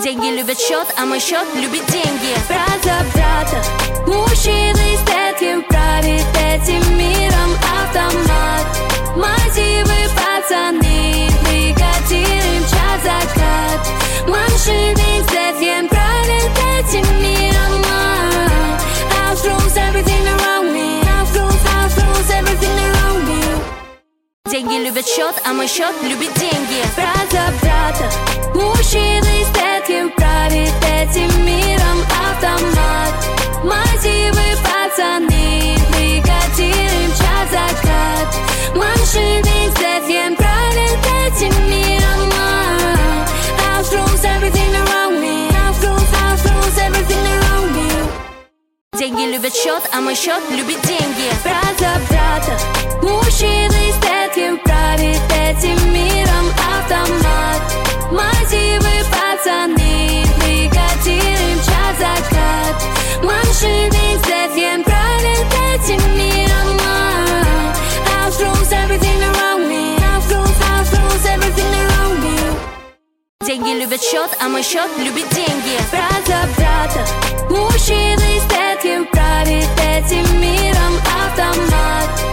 Деньги любят счет, а мой счет любит деньги. Брат за брата, мужчины с таким правит этим миром автомат. Мотивы пацаны, бригадиры мчат закат. Машины с FM правит этим миром. House rules everything around me. House rules everything around me. Деньги любят счет, а мой счет любит деньги. Брат за брата, мужчины с таким правит этим миром автомат. Мотивы пацаны, бригадиры мчат закат. Машины с FM правит этим миром. House rules everything around me. House rules everything around me. Деньги любят счет, а мой счет любит деньги. Брат за брата, мужчины с таким правит этим миром автомат. Мотивы пацаны, бригадиры мчат закат. Машины с FM правит этим миром. House rules everything around me. House rules everything around me. Деньги любят счет, а мой счет любит деньги. Брат за брата, мужчины с таким правит этим миром автомат.